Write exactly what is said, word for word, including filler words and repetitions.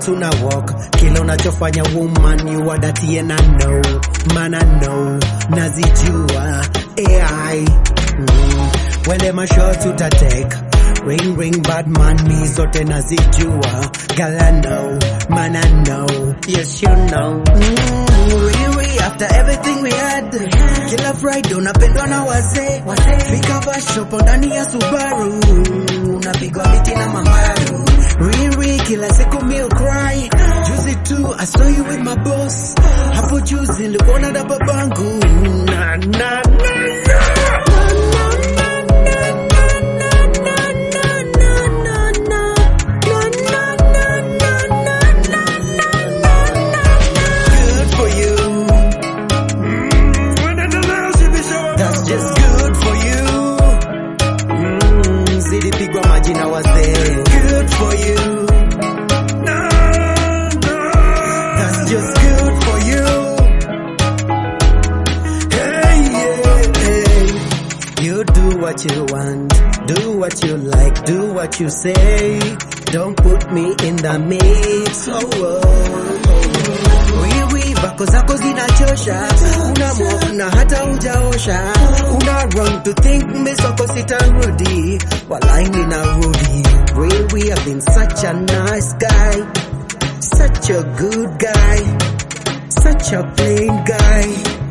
steps una walk, kila unachofanya woman you are dirty and I know, man I know, nazijua A I. mm. Wele mashots uta take, ring ring bad man me zote nazijua, girl I know, man I know, yes you know. mm. We after everything we had, kila Friday unapendwa na wazee, fika basho ndani ya Subaru, unapigwa miti na mamaru. Riri kila siku me cry, juzi tu I saw you with my boss, hapo juzi nilikuona na babangu, na na na majina wazee. Good for you. No, no. That's just good for you. Hey, yeah, hey. You do what you want, do what you like, do what you say. Don't put me in the mix. Oh, oh, oh. Wiwi bako zako zinachosha, una move na hata ujaosha, una run to think mesoko sitarudi, walai ninarudi. Wiwi have been such a nice guy, such a good guy, such a plain guy.